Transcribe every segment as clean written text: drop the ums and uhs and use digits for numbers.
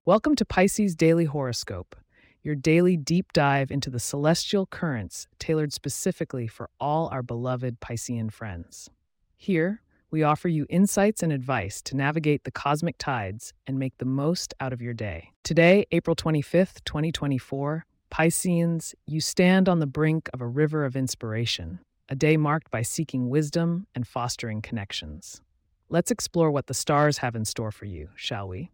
Welcome to Pisces Daily Horoscope, your daily deep dive into the celestial currents tailored specifically for all our beloved Piscean friends. Here, we offer you insights and advice to navigate the cosmic tides and make the most out of your day. Today, April 25th, 2024, Pisceans, you stand on the brink of a river of inspiration, a day marked by seeking wisdom and fostering connections. Let's explore what the stars have in store for you, shall we?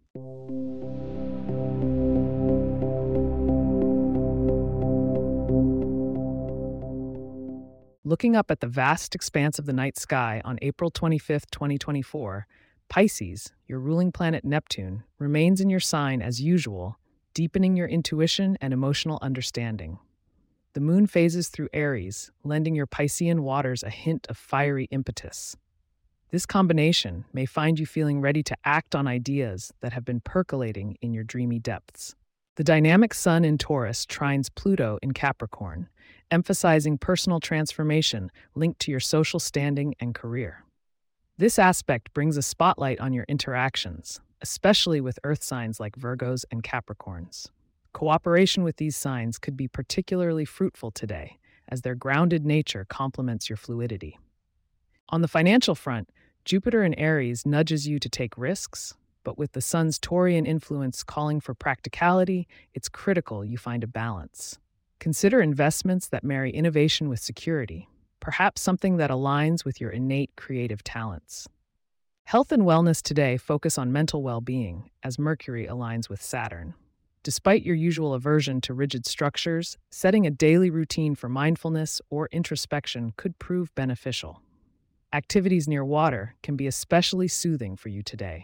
Looking up at the vast expanse of the night sky on April 25th, 2024, Pisces, your ruling planet Neptune, remains in your sign as usual, deepening your intuition and emotional understanding. The moon phases through Aries, lending your Piscean waters a hint of fiery impetus. This combination may find you feeling ready to act on ideas that have been percolating in your dreamy depths. The dynamic Sun in Taurus trines Pluto in Capricorn, emphasizing personal transformation linked to your social standing and career. This aspect brings a spotlight on your interactions, especially with earth signs like Virgos and Capricorns. Cooperation with these signs could be particularly fruitful today, as their grounded nature complements your fluidity. On the financial front, Jupiter in Aries nudges you to take risks, but with the Sun's Taurian influence calling for practicality, it's critical you find a balance. Consider investments that marry innovation with security, perhaps something that aligns with your innate creative talents. Health and wellness today focus on mental well-being, as Mercury aligns with Saturn. Despite your usual aversion to rigid structures, setting a daily routine for mindfulness or introspection could prove beneficial. Activities near water can be especially soothing for you today.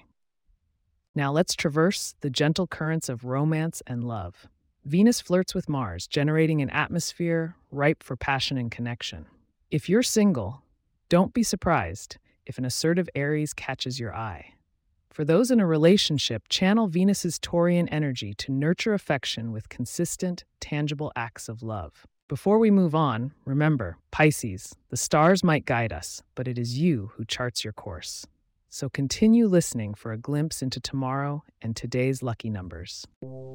Now let's traverse the gentle currents of romance and love. Venus flirts with Mars, generating an atmosphere ripe for passion and connection. If you're single, don't be surprised if an assertive Aries catches your eye. For those in a relationship, channel Venus's Taurian energy to nurture affection with consistent, tangible acts of love. Before we move on, remember, Pisces, the stars might guide us, but it is you who charts your course. So continue listening for a glimpse into tomorrow and today's lucky numbers.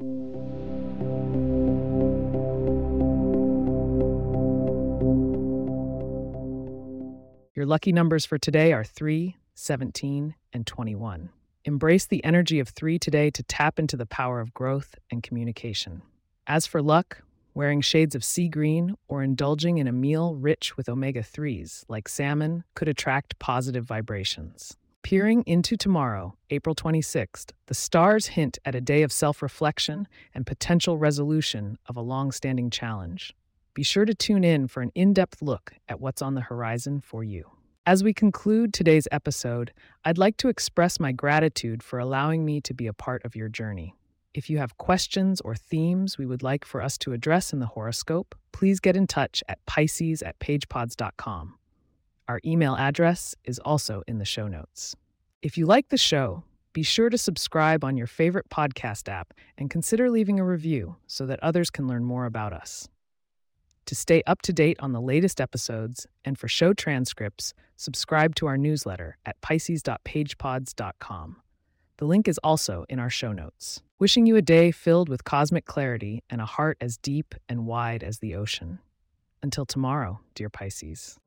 Your lucky numbers for today are 3, 17, and 21. Embrace the energy of 3 today to tap into the power of growth and communication. As for luck, wearing shades of sea green or indulging in a meal rich with omega-3s like salmon could attract positive vibrations. Peering into tomorrow, April 26th, the stars hint at a day of self-reflection and potential resolution of a long-standing challenge. Be sure to tune in for an in-depth look at what's on the horizon for you. As we conclude today's episode, I'd like to express my gratitude for allowing me to be a part of your journey. If you have questions or themes we would like for us to address in the horoscope, please get in touch at pisces@pagepods.com. Our email address is also in the show notes. If you like the show, be sure to subscribe on your favorite podcast app and consider leaving a review so that others can learn more about us. To stay up to date on the latest episodes and for show transcripts, subscribe to our newsletter at pisces.pagepods.com. The link is also in our show notes. Wishing you a day filled with cosmic clarity and a heart as deep and wide as the ocean. Until tomorrow, dear Pisces.